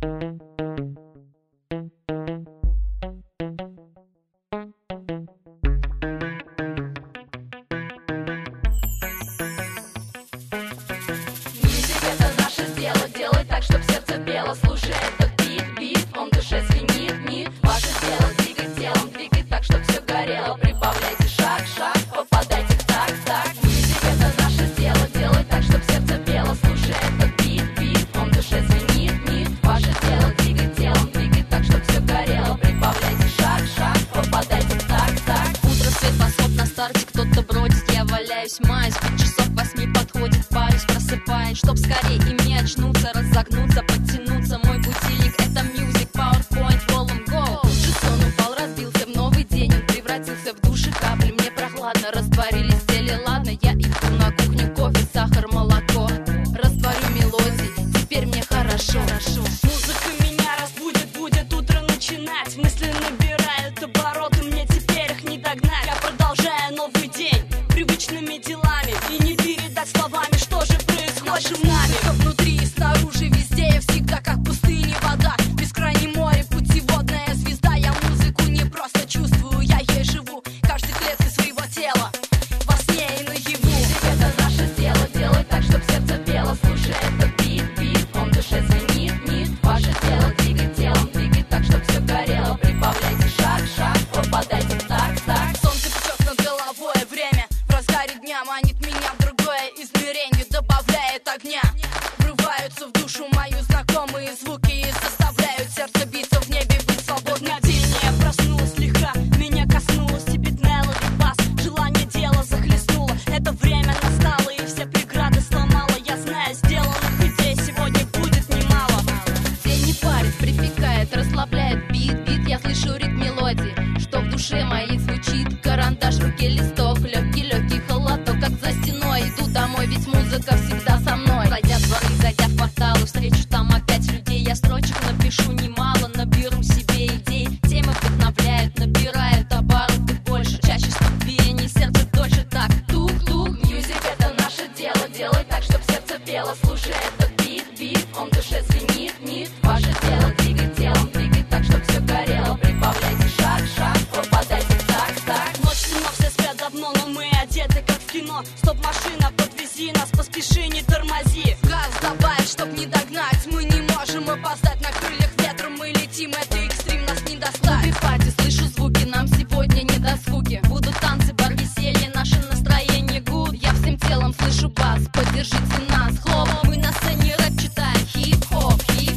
Маюсь, 5 часов 8 подходит, парюсь, просыпаюсь, чтоб скорее и мне очнуться, разогнуться, подтянуться. Мой будильник — это music, PowerPoint, roll and go. Тут же сон упал, разбился в новый день, он превратился в душ и капли. Мне прохладно, растворились цели, ладно, я иду на кухню, кофе, сахар, молоко. Растворю мелодии, теперь мне хорошо. Музыка меня разбудит, будет утро начинать. Мысли набирают обороты, мне теперь их не догнать. Я продолжаю новый день привычными делами, и не передать словами, что же происходит в нами. Все внутри и снаружи, везде я всегда как пустыня, вода, бескрайнее море, путеводная звезда. Я музыку не просто чувствую, я ей живу каждой клеткой своего тела, во сне и наяву. Музыка — это наше дело, делай так, чтоб сердце пело. Слушай этот бит, он в душе звенит, нит. Ваше дело двигать телом, двигать так, чтоб все горело. Прибавляйте шаг, попадайте в такт. Солнце печет над головой, время в разгаре дня манит меня в другое измерение, добавляет огня. Врываются в душу мою знакомые звуки и заставляют сердце биться в небе, быть свободным. Мгновение проснулась слегка, меня коснулась тебе мелоди, бас. Желание дела захлестнуло, это время настало и все преграды сломало. Я знаю, сделанных идей сегодня будет немало. День не парит, припекает, расслабляет бит. Я слышу ритм мелодии, что в душе моей звучит. Карандаш в руке, листок, легкий холодок, как за стеной. Иду домой, ведь музыка всегда со мной. Зайдя в дворы, зайдя в кварталы, встречу там опять людей. Я строчек напишу немало, наберу себе идей. Темы вдохновляют, набирают обороты больше. Чаще ступени, сердце дольше. Так, тук-тук, мьюзик — это наше дело. Делай так, чтоб сердце пело. Слушай этот бит, он в душе звенит, нит. Ваше дело двигать телом, двигать так, чтоб все горело. Прибавляйте шаг, попадайте в такт. Ночь темно, все спят давно, но мы одеты как в кино. Стоп-машина, подвези нас, поспеши, не тормози. Газ добавь, чтоб не догнать. Мы не можем опоздать, на крыльях ветра мы летим. Это экстрим, нас не достать. В пати слышу звуки, нам сегодня не до скуки. Будут танцы, бар, веселье, наше настроение гуд. Я всем телом слышу бас, поддержите нас, хлоп. Мы на сцене рэп читаем, хип-хоп.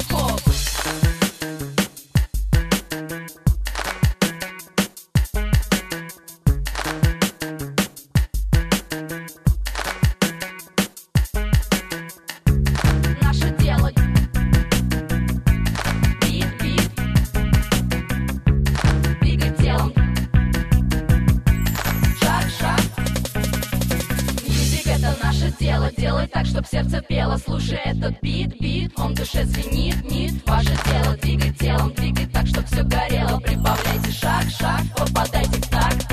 Наше дело бит, двигать телом, шаг. Мьюзик — это наше дело, делай так, чтоб сердце пело. Слушай этот бит, он в душе звенит, нит. Ваше дело двигать телом, двигать так, чтоб все горело. Прибавляйте шаг, попадайте в такт.